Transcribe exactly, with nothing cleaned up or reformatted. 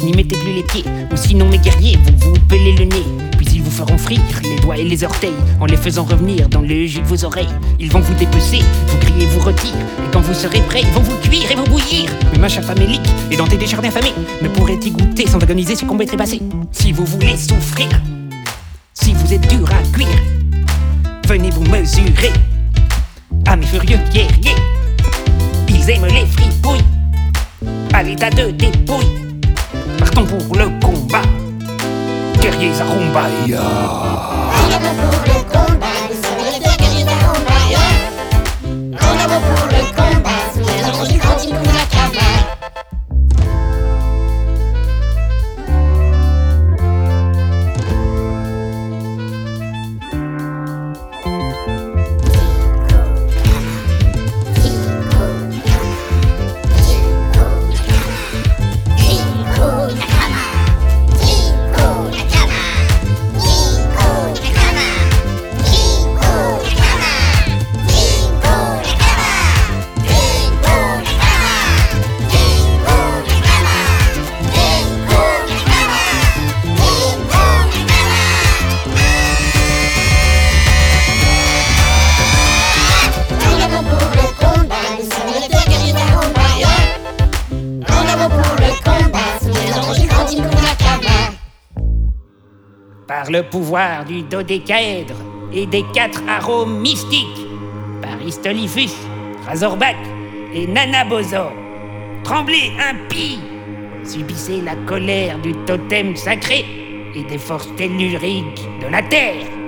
n'y mettez plus les pieds, ou sinon mes guerriers vont vous peler le nez. Puis ils vous feront frire les doigts et les orteils, en les faisant revenir dans le jus de vos oreilles. Ils vont vous dépecer, vous crier, vous rôtir, et quand vous serez prêts, ils vont vous cuire et vous bouillir. Mais ma chère famélique, et dans tes décharnés affamés, ne pourrait y goûter sans agoniser, succomber, trépasser. Si vous voulez souffrir, si vous êtes dur à cuire, venez vous mesurer à mes furieux guerriers. Ils aiment les fripouilles, à l'état de dépouille. Partons pour le combat, guerriers à rumba. Yeah. En avant pour le combat, nous sommes les deux guerriers à rumba. Yeah. En avant pour le combat, sous les ordres du grand Incuna Kama. Par le pouvoir du dodécaèdre et des quatre arômes mystiques, par Histolifus, Razorback et Nanabosaure, tremblez impie, subissez la colère du totem sacré et des forces telluriques de la terre.